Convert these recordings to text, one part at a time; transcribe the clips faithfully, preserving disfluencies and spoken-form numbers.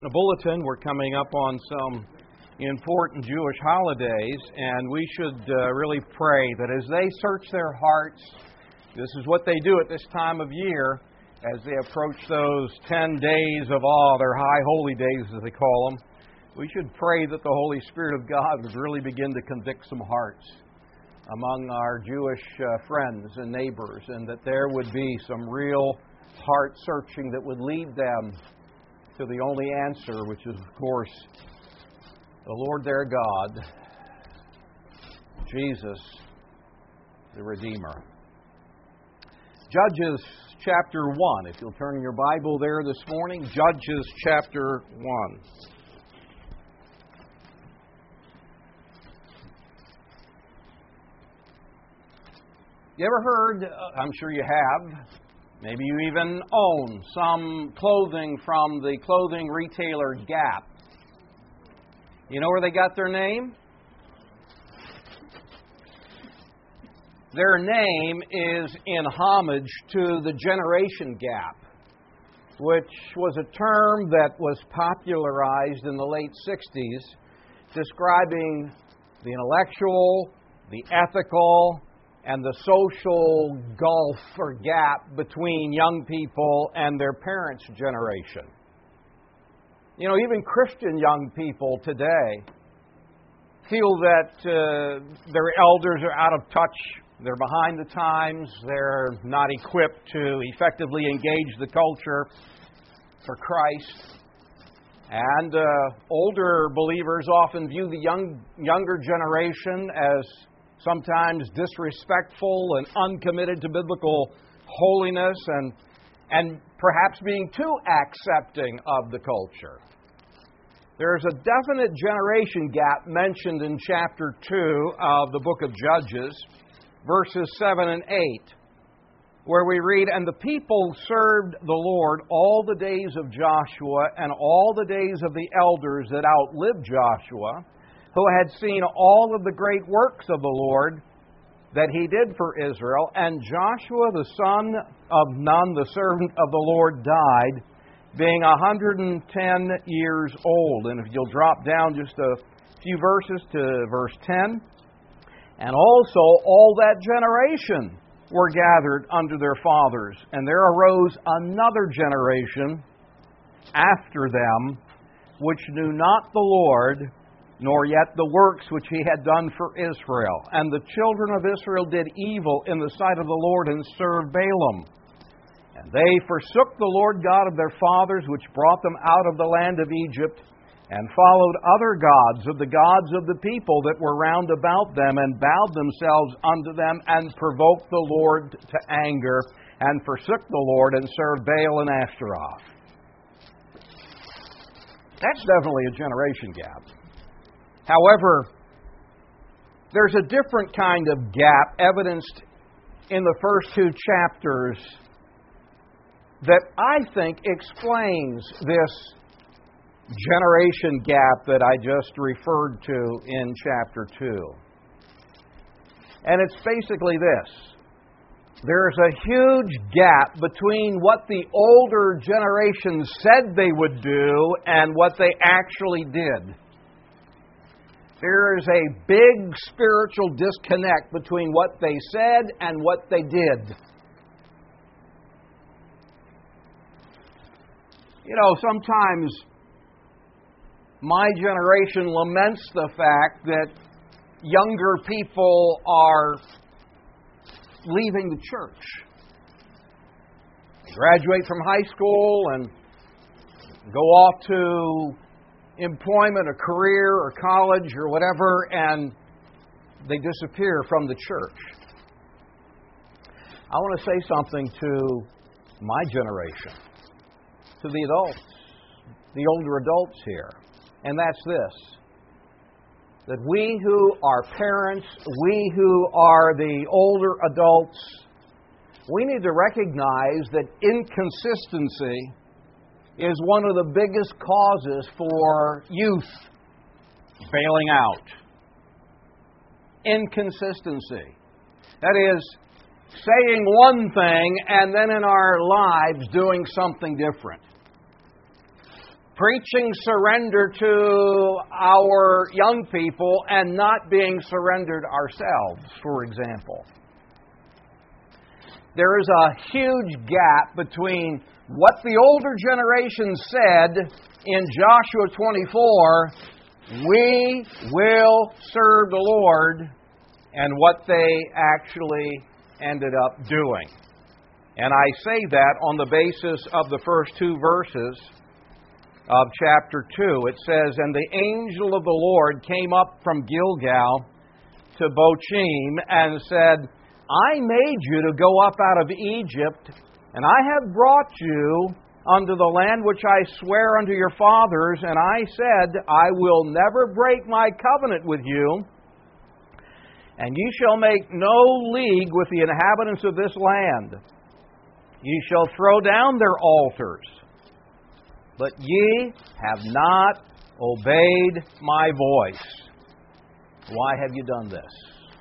The bulletin, we're coming up on some important Jewish holidays, and we should uh, really pray that as they search their hearts, this is what they do at this time of year, as they approach those ten days of awe, their high holy days as they call them. We should pray that the Holy Spirit of God would really begin to convict some hearts among our Jewish uh, friends and neighbors, and that there would be some real heart searching that would lead them to the only answer, which is, of course, the Lord their God, Jesus, the Redeemer. Judges chapter one. If you'll turn your Bible there this morning, Judges chapter one. You ever heard, uh, I'm sure you have, maybe you even own some clothing from the clothing retailer Gap. You know where they got their name? Their name is in homage to the generation gap, which was a term that was popularized in the late sixties, describing the intellectual, the ethical, and the social gulf or gap between young people and their parents' generation. You know, even Christian young people today feel that uh, their elders are out of touch, they're behind the times, they're not equipped to effectively engage the culture for Christ. And uh, older believers often view the young younger generation as sometimes disrespectful and uncommitted to biblical holiness, and and perhaps being too accepting of the culture. There's a definite generation gap mentioned in chapter two of the book of Judges, verses seven and eight, where we read, "And the people served the Lord all the days of Joshua and all the days of the elders that outlived Joshua, who had seen all of the great works of the Lord that He did for Israel. And Joshua the son of Nun, the servant of the Lord, died, being one hundred ten years old." And if you'll drop down just a few verses to verse ten. "And also all that generation were gathered unto their fathers. And there arose another generation after them, which knew not the Lord, nor yet the works which He had done for Israel. And the children of Israel did evil in the sight of the Lord, and served Balaam. And they forsook the Lord God of their fathers, which brought them out of the land of Egypt, and followed other gods of the gods of the people that were round about them, and bowed themselves unto them, and provoked the Lord to anger, and forsook the Lord, and served Baal and Ashtaroth." That's definitely a generation gap. However, there's a different kind of gap evidenced in the first two chapters that I think explains this generation gap that I just referred to in chapter two. And it's basically this. There's a huge gap between what the older generation said they would do and what they actually did. There is a big spiritual disconnect between what they said and what they did. You know, sometimes my generation laments the fact that younger people are leaving the church. They graduate from high school and go off to employment, a career, or college, or whatever, and they disappear from the church. I want to say something to my generation, to the adults, the older adults here, and that's this: that we who are parents, we who are the older adults, we need to recognize that inconsistency is one of the biggest causes for youth bailing out. Inconsistency. That is, saying one thing and then in our lives doing something different. preaching surrender to our young people and not being surrendered ourselves, for example. There is a huge gap between what the older generation said in Joshua twenty-four, we will serve the Lord, and what they actually ended up doing. And I say that on the basis of the first two verses of chapter two. It says, "And the angel of the Lord came up from Gilgal to Bochim and said, I made you to go up out of Egypt, and I have brought you unto the land which I swear unto your fathers, and I said, I will never break my covenant with you, and ye shall make no league with the inhabitants of this land. Ye shall throw down their altars, but ye have not obeyed my voice. Why have you done this?"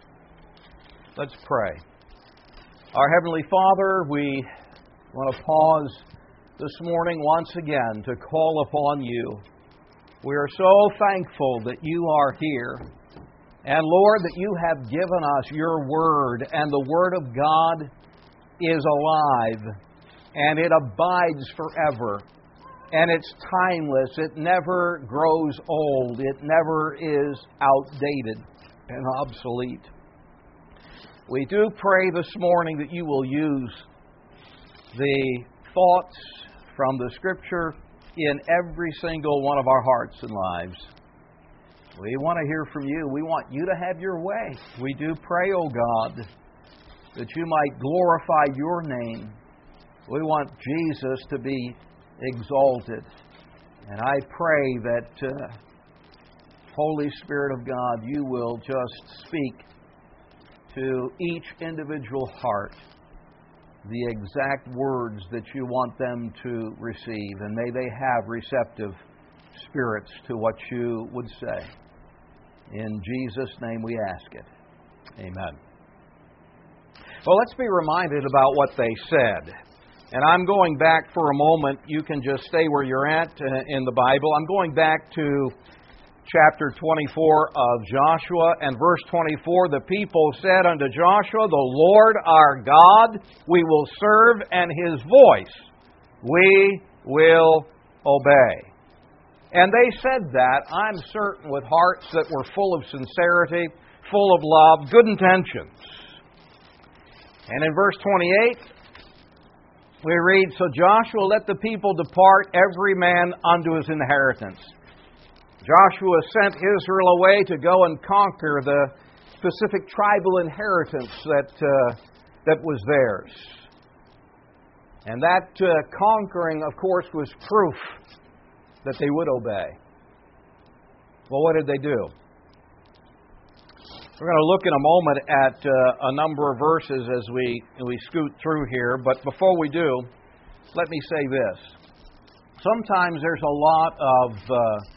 Let's pray. Our Heavenly Father, we want to pause this morning once again to call upon you. We are so thankful that you are here. And Lord, that you have given us your Word, and the Word of God is alive, and it abides forever. And it's timeless. It never grows old. It never is outdated and obsolete. We do pray this morning that you will use the thoughts from the Scripture in every single one of our hearts and lives. We want to hear from you. We want you to have your way. We do pray, O God, that you might glorify your name. We want Jesus to be exalted. And I pray that, uh, Holy Spirit of God, you will just speak to each individual heart the exact words that you want them to receive. And may they have receptive spirits to what you would say. In Jesus' name we ask it. Amen. Well, let's be reminded about what they said. And I'm going back for a moment. You can just stay where you're at in the Bible. I'm going back to chapter twenty-four of Joshua and verse twenty-four. The people said unto Joshua, the Lord our God we will serve, and his voice we will obey. And they said that, I'm certain, with hearts that were full of sincerity, full of love, good intentions. And in verse twenty-eight, we read, So Joshua let the people depart, every man unto his inheritance. Joshua sent Israel away to go and conquer the specific tribal inheritance that, uh, that was theirs. And that uh, conquering, of course, was proof that they would obey. Well, what did they do? We're going to look in a moment at uh, a number of verses as we we scoot through here. But before we do, let me say this. Sometimes there's a lot of uh,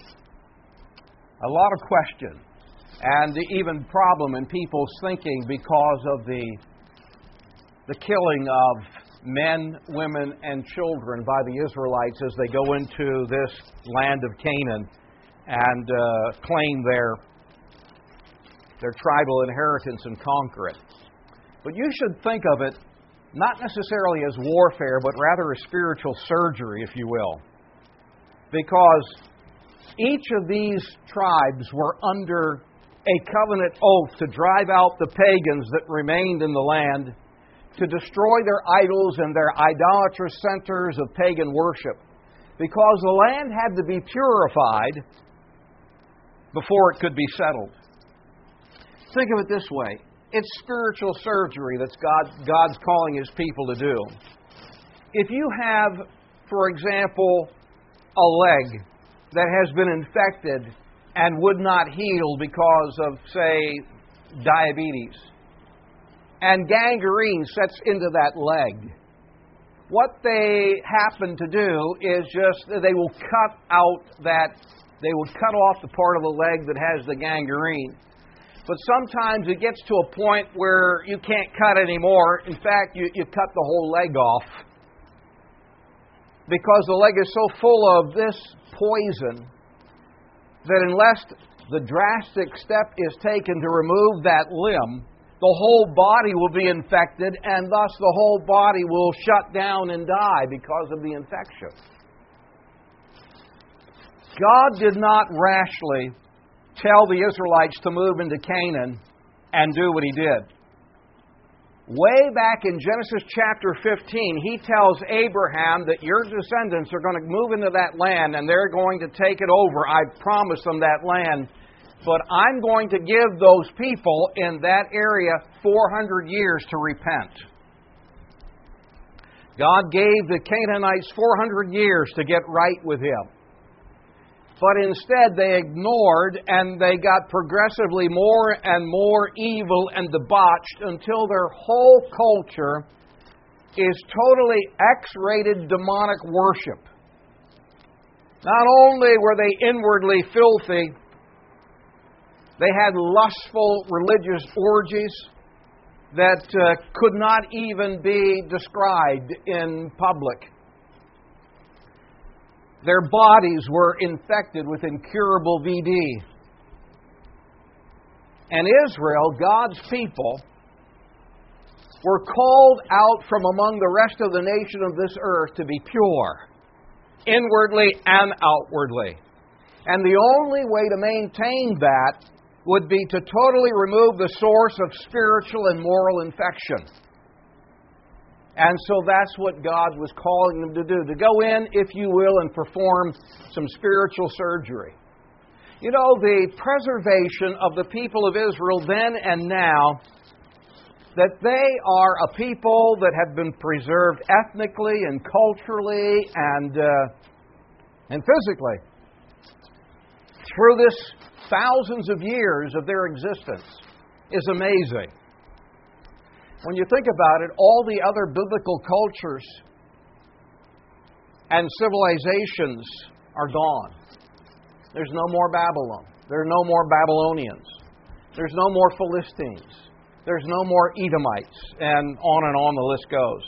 a lot of question and even problem in people's thinking because of the the killing of men, women, and children by the Israelites as they go into this land of Canaan and uh, claim their their tribal inheritance and conquer it. But you should think of it not necessarily as warfare, but rather a spiritual surgery, if you will. Because each of these tribes were under a covenant oath to drive out the pagans that remained in the land, to destroy their idols and their idolatrous centers of pagan worship, because the land had to be purified before it could be settled. Think of it this way. It's spiritual surgery that's God, God's calling His people to do. If you have, for example, a leg that has been infected and would not heal because of, say, diabetes, and gangrene sets into that leg, what they happen to do is just they will cut out that, they will cut off the part of the leg that has the gangrene. But sometimes it gets to a point where you can't cut anymore. In fact, you, you cut the whole leg off because the leg is so full of this poison that unless the drastic step is taken to remove that limb, the whole body will be infected, and thus the whole body will shut down and die because of the infection. God did not rashly tell the Israelites to move into Canaan and do what He did. Way back in Genesis chapter fifteen, He tells Abraham that your descendants are going to move into that land and they're going to take it over. I promised them that land. But I'm going to give those people in that area four hundred years to repent. God gave the Canaanites four hundred years to get right with Him. But instead they ignored, and they got progressively more and more evil and debauched until their whole culture is totally X-rated demonic worship. Not only were they inwardly filthy, they had lustful religious orgies that uh, could not even be described in public. Their bodies were infected with incurable V D. And Israel, God's people, were called out from among the rest of the nation of this earth to be pure, inwardly and outwardly. And the only way to maintain that would be to totally remove the source of spiritual and moral infection. And so that's what God was calling them to do, to go in, if you will, and perform some spiritual surgery. You know, the preservation of the people of Israel then and now, that they are a people that have been preserved ethnically and culturally and, uh, and physically through this thousands of years of their existence is amazing. When you think about it, all the other biblical cultures and civilizations are gone. There's no more Babylon. There are no more Babylonians. There's no more Philistines. There's no more Edomites. And on and on the list goes.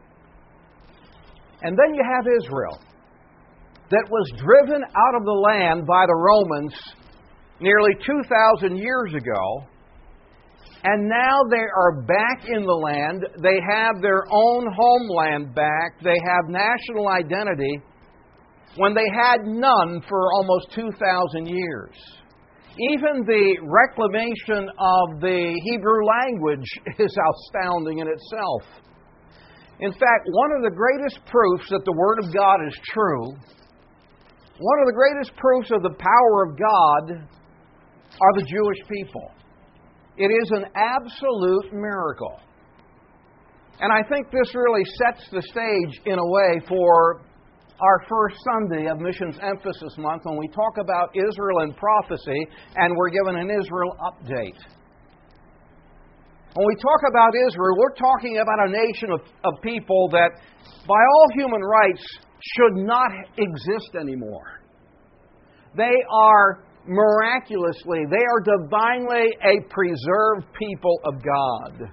And then you have Israel, that was driven out of the land by the Romans nearly two thousand years ago. And now they are back in the land. They have their own homeland back. They have national identity when they had none for almost two thousand years. Even the reclamation of the Hebrew language is astounding in itself. In fact, one of the greatest proofs that the Word of God is true, one of the greatest proofs of the power of God are the Jewish people. It is an absolute miracle. And I think this really sets the stage in a way for our first Sunday of Missions Emphasis Month when we talk about Israel and prophecy and we're given an Israel update. When we talk about Israel, we're talking about a nation of, of people that by all human rights should not exist anymore. They are miraculously, they are divinely a preserved people of God.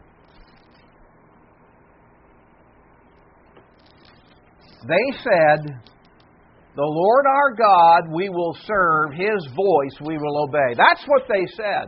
They said, "The Lord our God we will serve, His voice we will obey." That's what they said.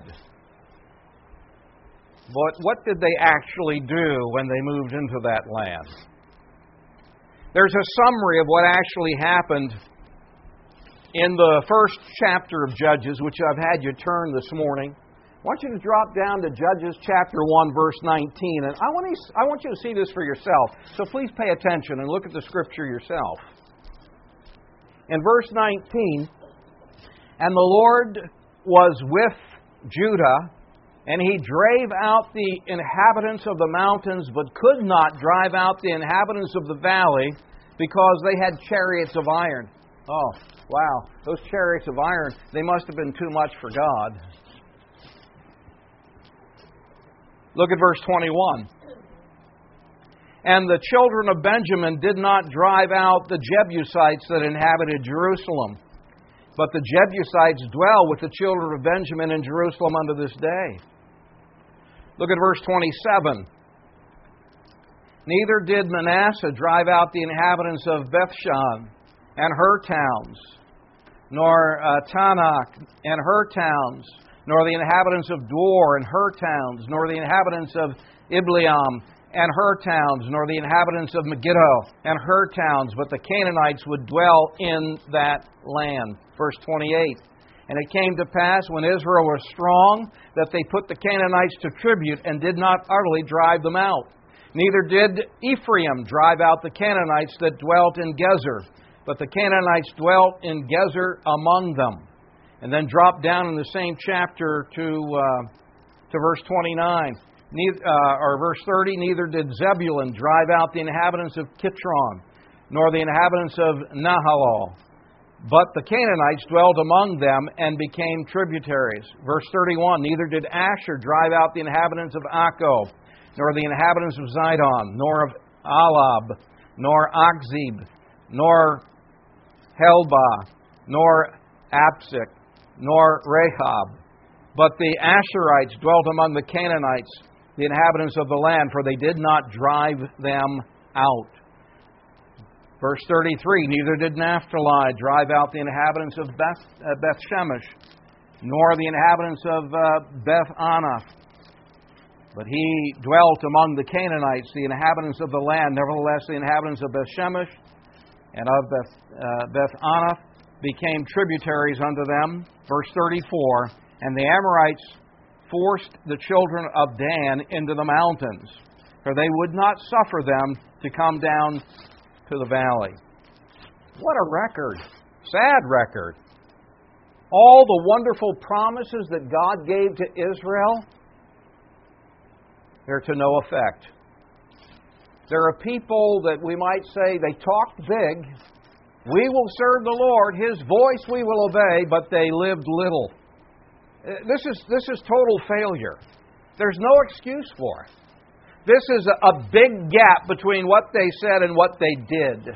But what did they actually do when they moved into that land? There's a summary of what actually happened in the first chapter of Judges, which I've had you turn this morning. I want you to drop down to Judges chapter one, verse nineteen. And I want, to, I want you to see this for yourself. So please pay attention and look at the Scripture yourself. In verse nineteen, "And the Lord was with Judah, and He drave out the inhabitants of the mountains, but could not drive out the inhabitants of the valley, because they had chariots of iron." Oh, wow. Those chariots of iron, they must have been too much for God. Look at verse twenty-one. "And the children of Benjamin did not drive out the Jebusites that inhabited Jerusalem, but the Jebusites dwell with the children of Benjamin in Jerusalem unto this day." Look at verse twenty-seven. "Neither did Manasseh drive out the inhabitants of Bethshan and her towns, nor uh, Tanakh and her towns, nor the inhabitants of Dor and her towns, nor the inhabitants of Ibleam and her towns, nor the inhabitants of Megiddo and her towns, but the Canaanites would dwell in that land. Verse twenty-eight. And it came to pass, when Israel was strong, that they put the Canaanites to tribute and did not utterly drive them out. Neither did Ephraim drive out the Canaanites that dwelt in Gezer, but the Canaanites dwelt in Gezer among them. And then drop down in the same chapter to uh, to verse twenty-nine, neither, uh, or verse thirty. Neither did Zebulun drive out the inhabitants of Kitron, nor the inhabitants of Nahalal, but the Canaanites dwelt among them and became tributaries. Verse thirty-one. Neither did Asher drive out the inhabitants of Akko, nor the inhabitants of Zidon, nor of Alab, nor Akzib, nor Helbah, nor Apsik, nor Rahab. But the Asherites dwelt among the Canaanites, the inhabitants of the land, for they did not drive them out. Verse thirty-three, neither did Naphtali drive out the inhabitants of Beth, uh, Beth Shemesh, nor the inhabitants of uh, Beth Anath. But he dwelt among the Canaanites, the inhabitants of the land. Nevertheless, the inhabitants of Beth Shemesh and of Beth, uh, Beth Anath became tributaries unto them. Verse thirty-four, and the Amorites forced the children of Dan into the mountains, for they would not suffer them to come down to the valley. What a record. Sad record. All the wonderful promises that God gave to Israel, they're to no effect. There are people that we might say they talked big. We will serve the Lord. His voice we will obey, but they lived little. This is, this is total failure. There's no excuse for it. This is a, a big gap between what they said and what they did.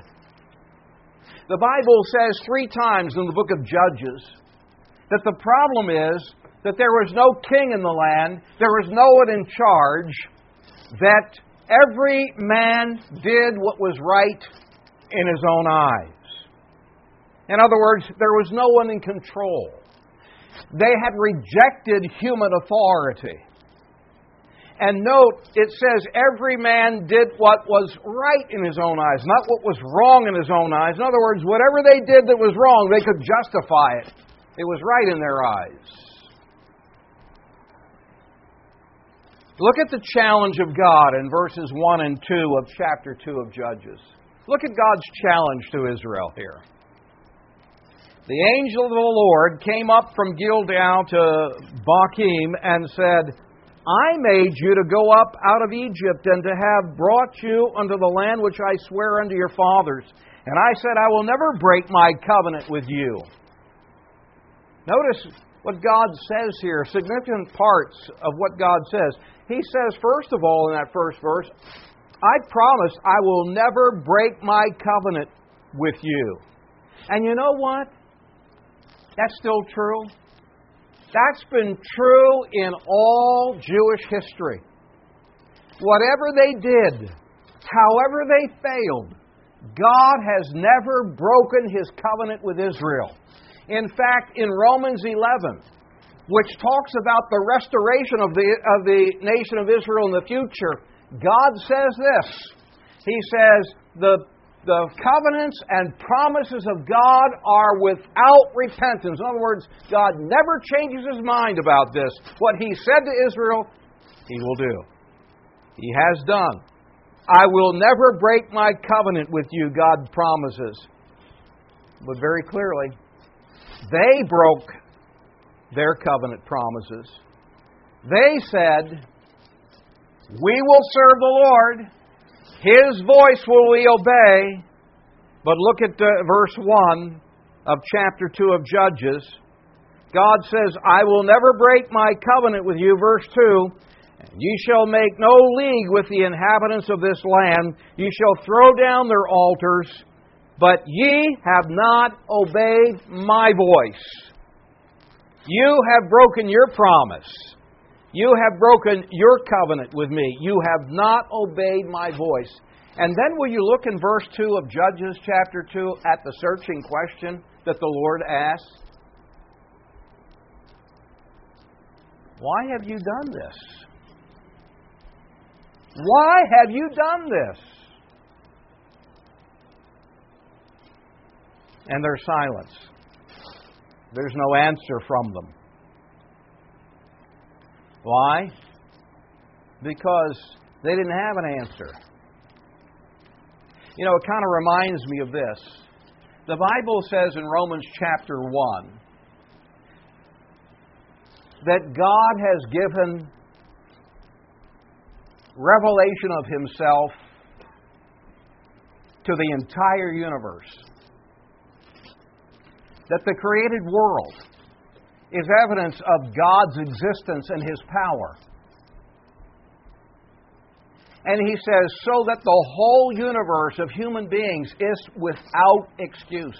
The Bible says three times in the book of Judges that the problem is that there was no king in the land, there was no one in charge, that every man did what was right in his own eyes. In other words, there was no one in control. They had rejected human authority. And note, it says every man did what was right in his own eyes, not what was wrong in his own eyes. In other words, whatever they did that was wrong, they could justify it. It was right in their eyes. Look at the challenge of God in verses one and two of chapter two of Judges. Look at God's challenge to Israel here. The angel of the Lord came up from Gilgal to Bochim and said, I made you to go up out of Egypt and to have brought you unto the land which I swear unto your fathers. And I said, I will never break my covenant with you. Notice what God says here, significant parts of what God says. He says, first of all, in that first verse, I promise I will never break my covenant with you. And you know what? That's still true. That's been true in all Jewish history. Whatever they did, however they failed, God has never broken His covenant with Israel. In fact, in Romans eleven, which talks about the restoration of the, of the nation of Israel in the future, God says this. He says, the The covenants and promises of God are without repentance. In other words, God never changes His mind about this. What He said to Israel, He will do. He has done. I will never break my covenant with you, God promises. But very clearly, they broke their covenant promises. They said, we will serve the Lord. His voice will we obey. But look at uh, verse one of chapter two of Judges. God says, I will never break my covenant with you. Verse two, ye shall make no league with the inhabitants of this land. Ye shall throw down their altars, but ye have not obeyed my voice. You have broken your promise. You have broken your covenant with me. You have not obeyed my voice. And then will you look in verse two of Judges chapter two at the searching question that the Lord asks? Why have you done this? Why have you done this? And there's silence. There's no answer from them. Why? Because they didn't have an answer. You know, it kind of reminds me of this. The Bible says in Romans chapter one that God has given revelation of Himself to the entire universe. That the created world is evidence of God's existence and His power. And He says, so that the whole universe of human beings is without excuse.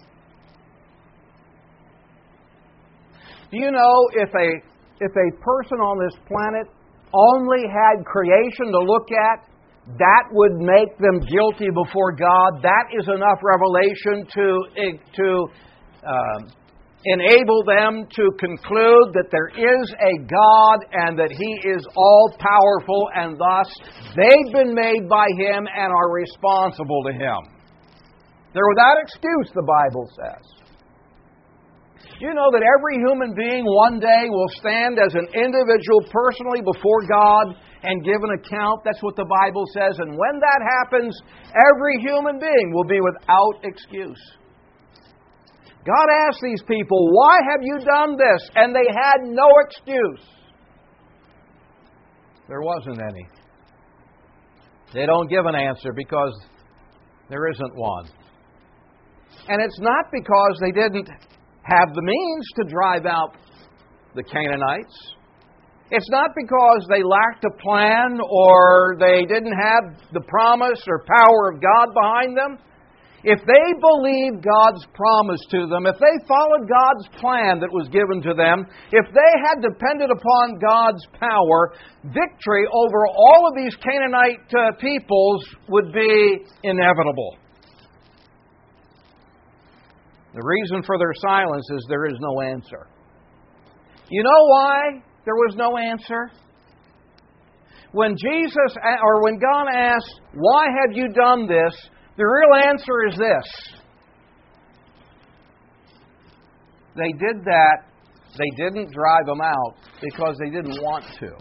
Do you know if a, if a person on this planet only had creation to look at, that would make them guilty before God? That is enough revelation to, to uh, enable them to conclude that there is a God and that He is all-powerful, and thus they've been made by Him and are responsible to Him. They're without excuse, the Bible says. You know that every human being one day will stand as an individual personally before God and give an account? That's what the Bible says. And when that happens, every human being will be without excuse. God asked these people, why have you done this? And they had no excuse. There wasn't any. They don't give an answer because there isn't one. And it's not because they didn't have the means to drive out the Canaanites. It's not because they lacked a plan or they didn't have the promise or power of God behind them. If they believed God's promise to them, if they followed God's plan that was given to them, if they had depended upon God's power, victory over all of these Canaanite uh, peoples would be inevitable. The reason for their silence is there is no answer. You know why there was no answer? When Jesus, or when God asked, why have you done this? The real answer is this. They did that, they didn't drive them out because they didn't want to.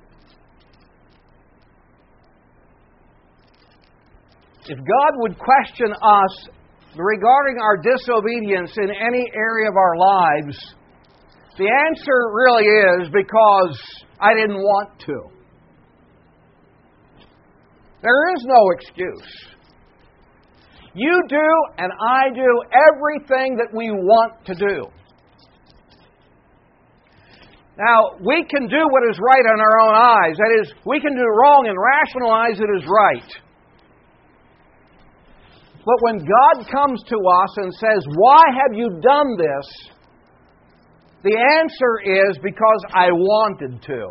If God would question us regarding our disobedience in any area of our lives, the answer really is because I didn't want to. There is no excuse. You do and I do everything that we want to do. Now, we can do what is right in our own eyes. That is, we can do wrong and rationalize it as right. But when God comes to us and says, why have you done this? The answer is because I wanted to.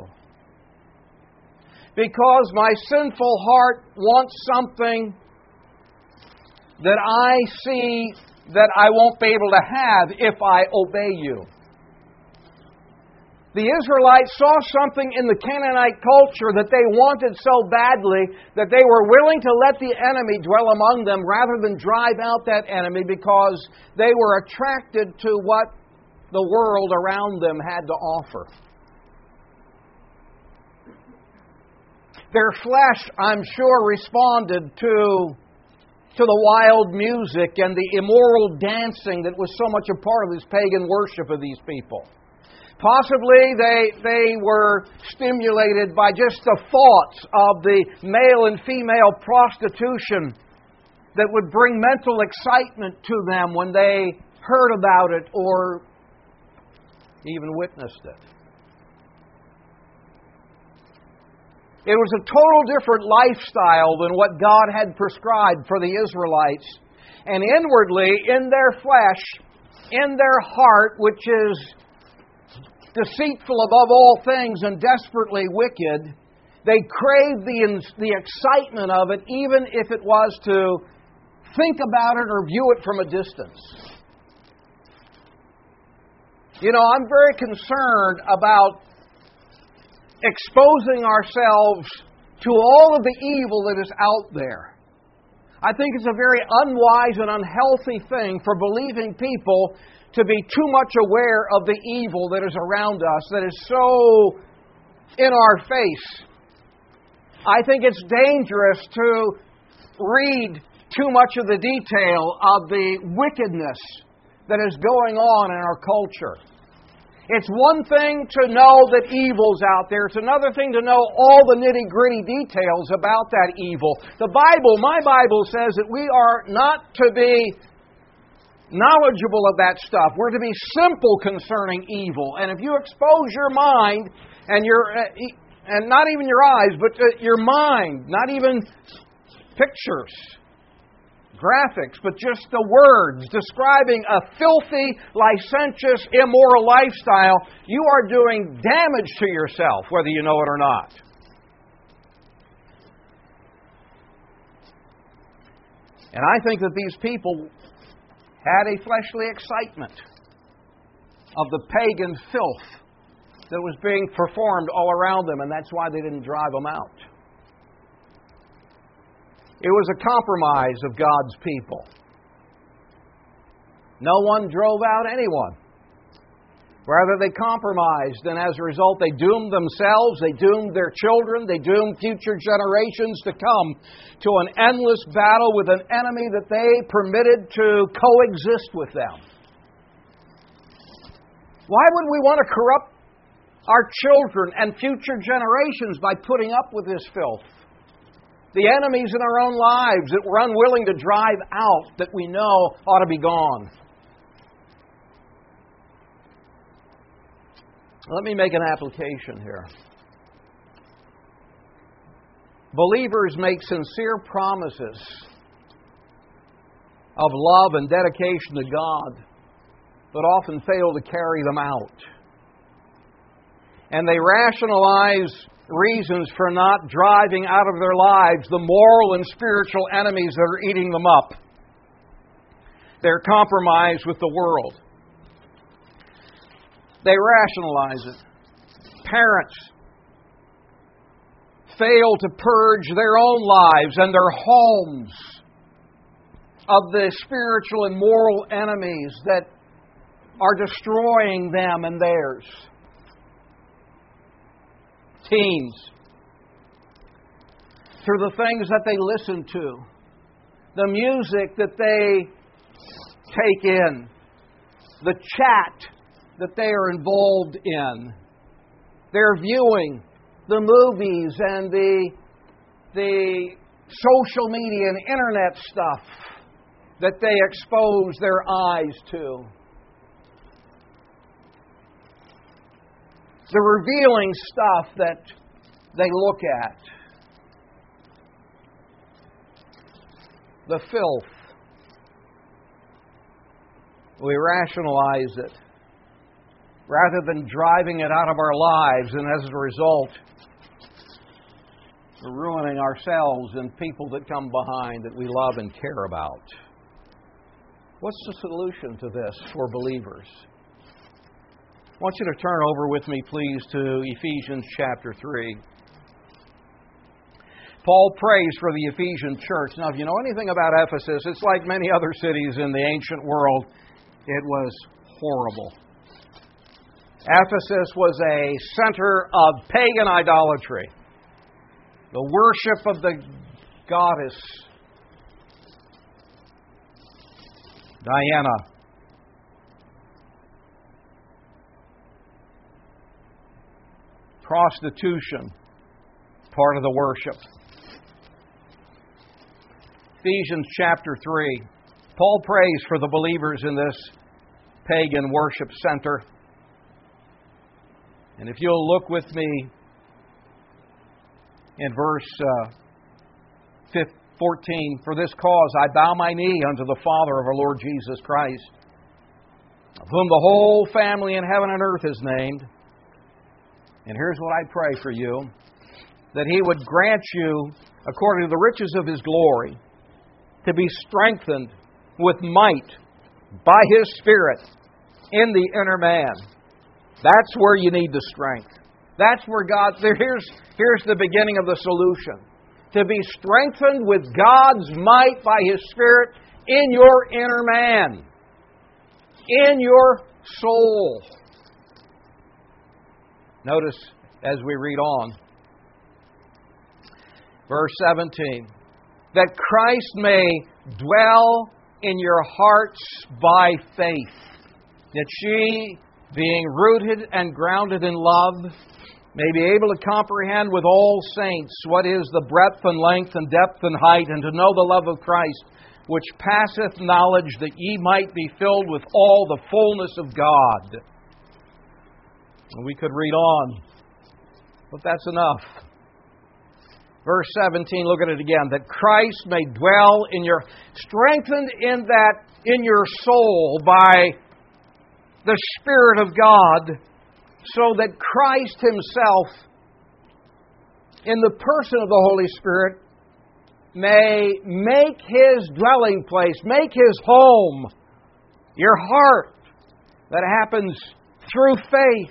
Because my sinful heart wants something that I see that I won't be able to have if I obey you. The Israelites saw something in the Canaanite culture that they wanted so badly that they were willing to let the enemy dwell among them rather than drive out that enemy because they were attracted to what the world around them had to offer. Their flesh, I'm sure, responded to to the wild music and the immoral dancing that was so much a part of this pagan worship of these people. Possibly they, they were stimulated by just the thoughts of the male and female prostitution that would bring mental excitement to them when they heard about it or even witnessed it. It was a total different lifestyle than what God had prescribed for the Israelites. And inwardly, in their flesh, in their heart, which is deceitful above all things and desperately wicked, They craved the, the excitement of it, even if it was to think about it or view it from a distance. You know, I'm very concerned about exposing ourselves to all of the evil that is out there. I think it's a very unwise and unhealthy thing for believing people to be too much aware of the evil that is around us, that is so in our face. I think it's dangerous to read too much of the detail of the wickedness that is going on in our culture. It's one thing to know that evil's out there. It's another thing to know all the nitty-gritty details about that evil. The Bible, my Bible says that we are not to be knowledgeable of that stuff. We're to be simple concerning evil. And if you expose your mind and your and not even your eyes, but your mind, not even pictures, graphics, but just the words describing a filthy, licentious, immoral lifestyle, you are doing damage to yourself, whether you know it or not. And I think that these people had a fleshly excitement of the pagan filth that was being performed all around them, and that's why they didn't drive them out. It was a compromise of God's people. No one drove out anyone. Rather, they compromised, and as a result, they doomed themselves, they doomed their children, they doomed future generations to come to an endless battle with an enemy that they permitted to coexist with them. Why would we want to corrupt our children and future generations by putting up with this filth? The enemies in our own lives that we're unwilling to drive out, that we know ought to be gone. Let me make an application here. Believers make sincere promises of love and dedication to God, but often fail to carry them out. And they rationalize reasons for not driving out of their lives the moral and spiritual enemies that are eating them up. They're compromised with the world. They rationalize it. Parents fail to purge their own lives and their homes of the spiritual and moral enemies that are destroying them and theirs. Teens, through the things that they listen to, the music that they take in, the chat that they are involved in, they're viewing the movies and the, the social media and internet stuff that they expose their eyes to. The revealing stuff that they look at. The filth. We rationalize it rather than driving it out of our lives, and as a result, we're ruining ourselves and people that come behind that we love and care about. What's the solution to this for believers? I want you to turn over with me, please, to Ephesians chapter three. Paul prays for the Ephesian church. Now, if you know anything about Ephesus, it's like many other cities in the ancient world. It was horrible. Ephesus was a center of pagan idolatry. The worship of the goddess Diana. Prostitution, part of the worship. Ephesians chapter three. Paul prays for the believers in this pagan worship center. And if you'll look with me in verse uh, fourteen, for this cause I bow my knee unto the Father of our Lord Jesus Christ, of whom the whole family in heaven and earth is named. And here's what I pray for you, that He would grant you, according to the riches of His glory, to be strengthened with might by His Spirit in the inner man. That's where you need the strength. That's where God... Here's, here's the beginning of the solution. To be strengthened with God's might by His Spirit in your inner man. In your soul. Notice as we read on. Verse seventeen. That Christ may dwell in your hearts by faith. That ye, being rooted and grounded in love, may be able to comprehend with all saints what is the breadth and length and depth and height, and to know the love of Christ, which passeth knowledge, that ye might be filled with all the fullness of God. And we could read on, but that's enough. Verse seventeen, look at it again. That Christ may dwell in your... Strengthened in that, in your soul by the Spirit of God, so that Christ Himself, in the person of the Holy Spirit, may make His dwelling place, make His home, your heart, that happens through faith,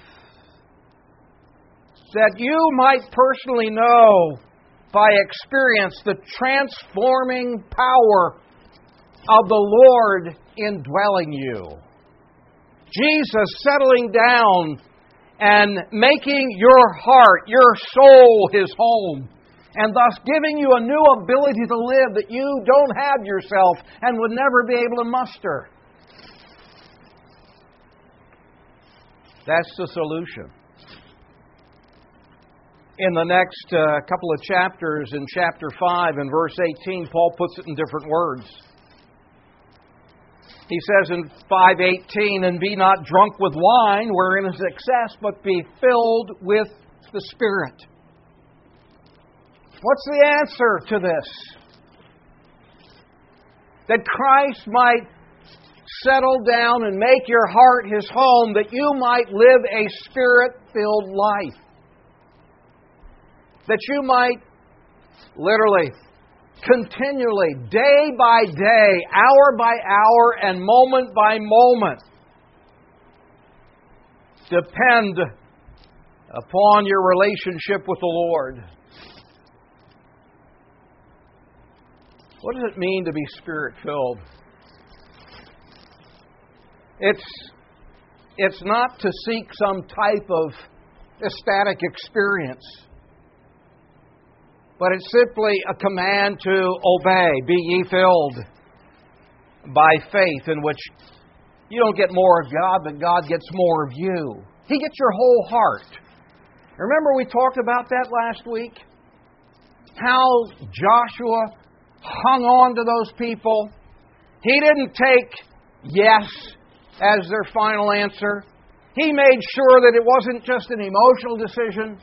that you might personally know by experience the transforming power of the Lord indwelling you. Jesus settling down and making your heart, your soul, His home, and thus giving you a new ability to live that you don't have yourself and would never be able to muster. That's the solution. In the next uh, couple of chapters, in chapter five and verse eighteen, Paul puts it in different words. He says in five eighteen, and be not drunk with wine, wherein is excess, but be filled with the Spirit. What's the answer to this? That Christ might settle down and make your heart His home, that you might live a Spirit-filled life. That you might literally, continually, day by day, hour by hour, and moment by moment, depend upon your relationship with the Lord. What does it mean to be Spirit-filled? It's, it's not to seek some type of ecstatic experience, but it's simply a command to obey. Be ye filled by faith, in which you don't get more of God, but God gets more of you. He gets your whole heart. Remember we talked about that last week? How Joshua hung on to those people. He didn't take yes as their final answer. He made sure that it wasn't just an emotional decision.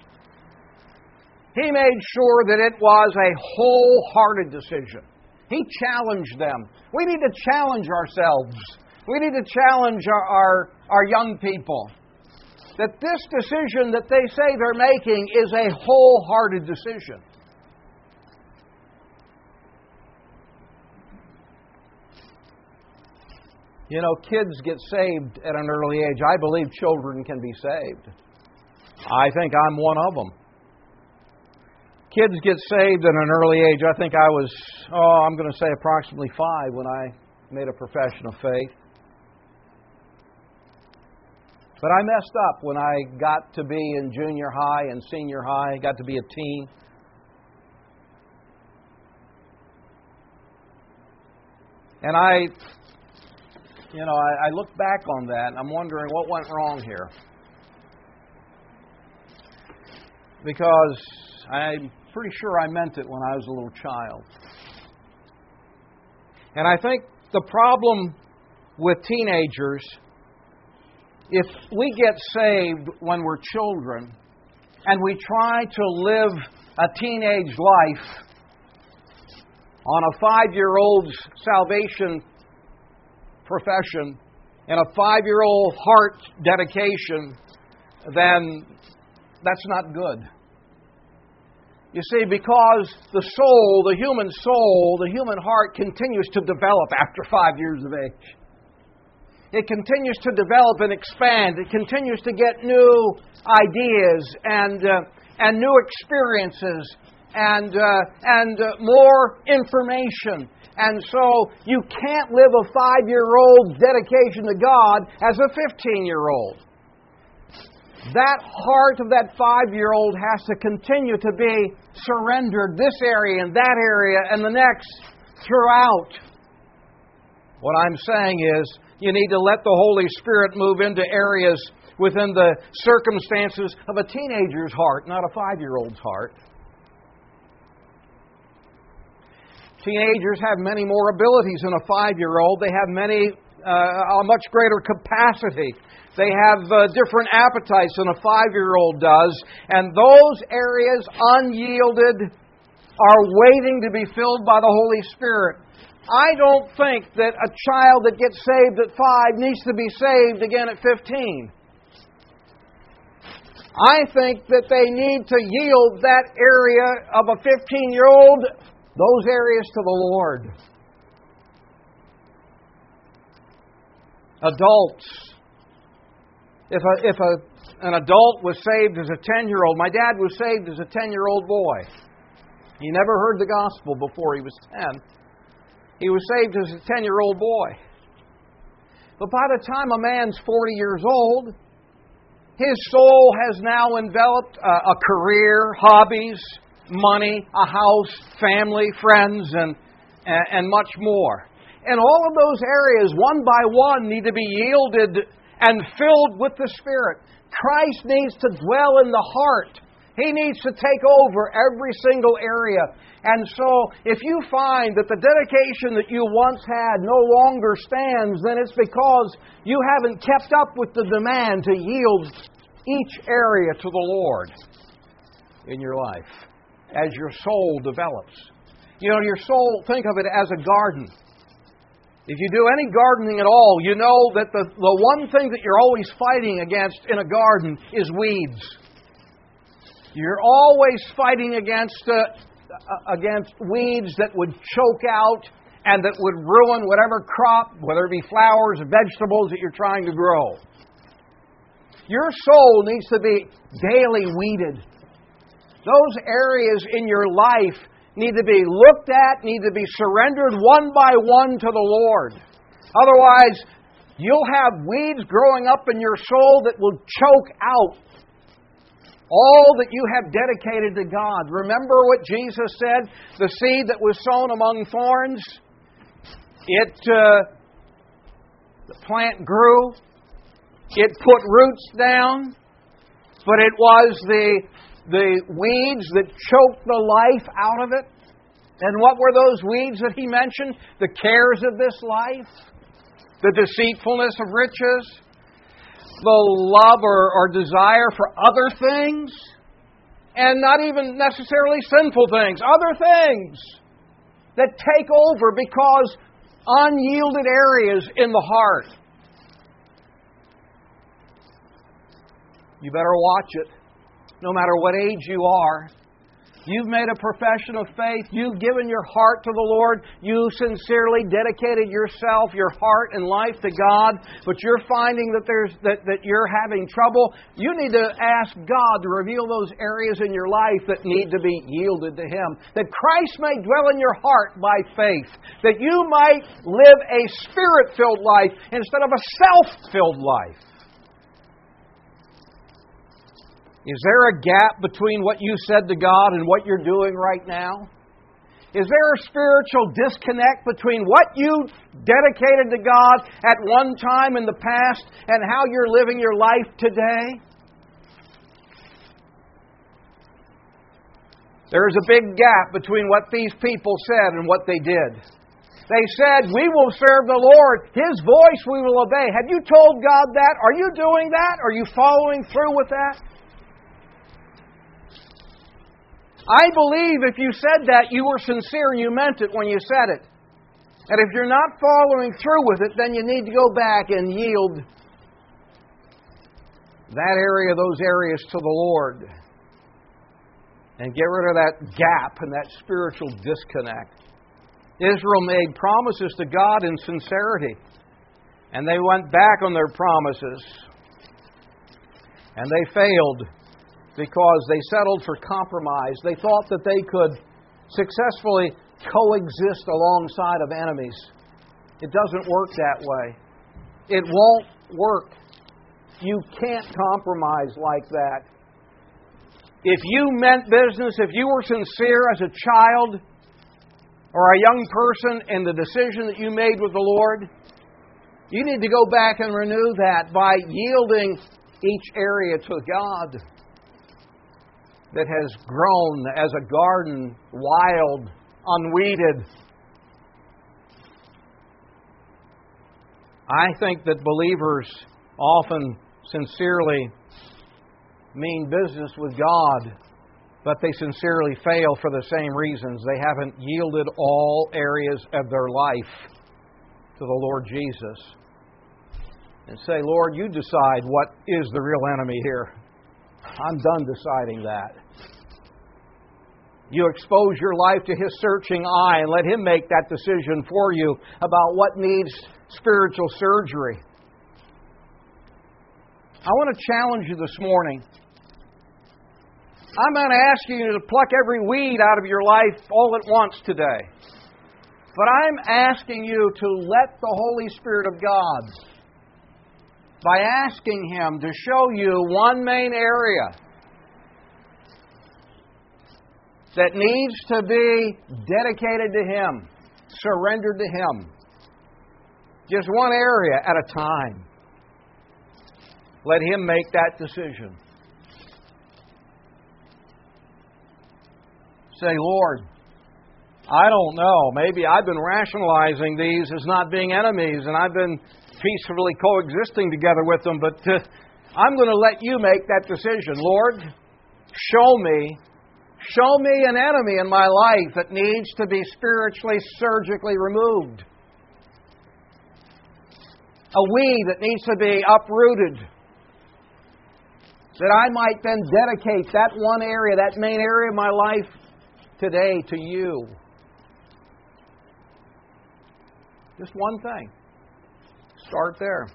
He made sure that it was a wholehearted decision. He challenged them. We need to challenge ourselves. We need to challenge our, our, our young people. That this decision that they say they're making is a wholehearted decision. You know, kids get saved at an early age. I believe children can be saved. I think I'm one of them. Kids get saved at an early age. I think I was, oh, I'm going to say approximately five when I made a profession of faith. But I messed up when I got to be in junior high and senior high, got to be a teen. And I, you know, I, I look back on that and I'm wondering what went wrong here. Because I'm pretty sure I meant it when I was a little child. And I think the problem with teenagers, if we get saved when we're children and we try to live a teenage life on a five-year-old's salvation profession and a five-year-old heart dedication, then that's not good. You see, because the soul, the human soul, the human heart continues to develop after five years of age. It continues to develop and expand. It continues to get new ideas and uh, and new experiences and uh, and uh, more information. And so you can't live a five-year-old's dedication to God as a fifteen-year-old. That heart of that five-year-old has to continue to be surrendered this area and that area and the next throughout. What I'm saying is you need to let the Holy Spirit move into areas within the circumstances of a teenager's heart, not a five-year-old's heart. Teenagers have many more abilities than a five-year-old. They have many, uh, a much greater capacity. They have uh, different appetites than a five-year-old does. And those areas unyielded are waiting to be filled by the Holy Spirit. I don't think that a child that gets saved at five needs to be saved again at fifteen. I think that they need to yield that area of a fifteen-year-old, those areas to the Lord. Adults. If a, if a, an adult was saved as a ten-year-old, my dad was saved as a ten-year-old boy. He never heard the gospel before he was ten. He was saved as a ten-year-old boy. But by the time a man's forty years old, his soul has now enveloped a, a career, hobbies, money, a house, family, friends, and, and, and much more. And all of those areas, one by one, need to be yielded and filled with the Spirit. Christ needs to dwell in the heart. He needs to take over every single area. And so, if you find that the dedication that you once had no longer stands, then it's because you haven't kept up with the demand to yield each area to the Lord in your life as your soul develops. You know, your soul, think of it as a garden. If you do any gardening at all, you know that the, the one thing that you're always fighting against in a garden is weeds. You're always fighting against uh, against weeds that would choke out and that would ruin whatever crop, whether it be flowers or vegetables that you're trying to grow. Your soul needs to be daily weeded. Those areas in your life need to be looked at, need to be surrendered one by one to the Lord. Otherwise, you'll have weeds growing up in your soul that will choke out all that you have dedicated to God. Remember what Jesus said? The seed that was sown among thorns, it uh, the plant grew, it put roots down, but it was the the weeds that choked the life out of it. And what were those weeds that He mentioned? The cares of this life, the deceitfulness of riches, the love or, or desire for other things, and not even necessarily sinful things, other things that take over because unyielded areas in the heart. You better watch it, no matter what age you are. You've made a profession of faith. You've given your heart to the Lord. You sincerely dedicated yourself, your heart and life to God. But you're finding that there's that, that you're having trouble. You need to ask God to reveal those areas in your life that need to be yielded to Him. That Christ may dwell in your heart by faith. That you might live a Spirit-filled life instead of a self-filled life. Is there a gap between what you said to God and what you're doing right now? Is there a spiritual disconnect between what you dedicated to God at one time in the past and how you're living your life today? There is a big gap between what these people said and what they did. They said, "We will serve the Lord. His voice we will obey." Have you told God that? Are you doing that? Are you following through with that? I believe if you said that, you were sincere and you meant it when you said it. And if you're not following through with it, then you need to go back and yield that area, those areas to the Lord. and get rid of that gap and that spiritual disconnect. Israel made promises to God in sincerity, and they went back on their promises, and they failed because they settled for compromise. They thought that they could successfully coexist alongside of enemies. It doesn't work that way. It won't work. You can't compromise like that. If you meant business, if you were sincere as a child or a young person in the decision that you made with the Lord, you need to go back and renew that by yielding each area to God that has grown as a garden, wild, unweeded. I think that believers often sincerely mean business with God, but they sincerely fail for the same reasons. They haven't yielded all areas of their life to the Lord Jesus. And say, Lord, you decide what is the real enemy here. I'm done deciding that. You expose your life to His searching eye and let Him make that decision for you about what needs spiritual surgery. I want to challenge you this morning. I'm not asking you to pluck every weed out of your life all at once today. But I'm asking you to let the Holy Spirit of God, by asking Him to show you one main area that needs to be dedicated to Him, surrendered to Him. Just one area at a time. Let Him make that decision. Say, Lord, I don't know. Maybe I've been rationalizing these as not being enemies, and I've been peacefully coexisting together with them, but uh, I'm going to let you make that decision. Lord, show me, show me an enemy in my life that needs to be spiritually, surgically removed. A weed that needs to be uprooted. That I might then dedicate that one area, that main area of my life today to you. Just one thing. Start there.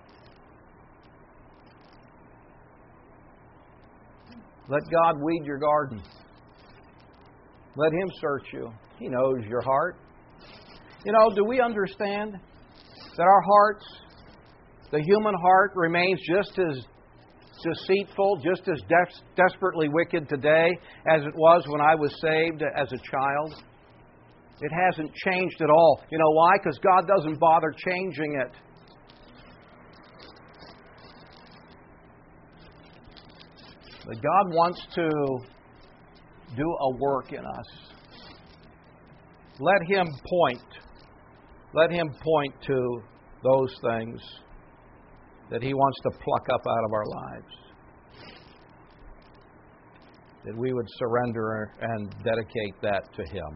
Let God weed your garden. Let Him search you. He knows your heart. You know, do we understand that our hearts, the human heart, remains just as deceitful, just as des- desperately wicked today as it was when I was saved as a child? It hasn't changed at all. You know why? Because God doesn't bother changing it. But God wants to do a work in us. Let Him point. Let Him point to those things that He wants to pluck up out of our lives. That we would surrender and dedicate that to Him.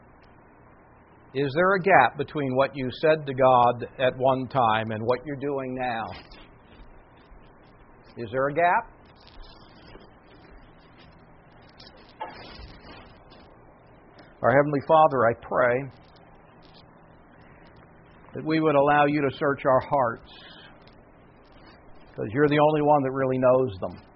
Is there a gap between what you said to God at one time and what you're doing now? Is there a gap? Our Heavenly Father, I pray that we would allow You to search our hearts, because You're the only one that really knows them.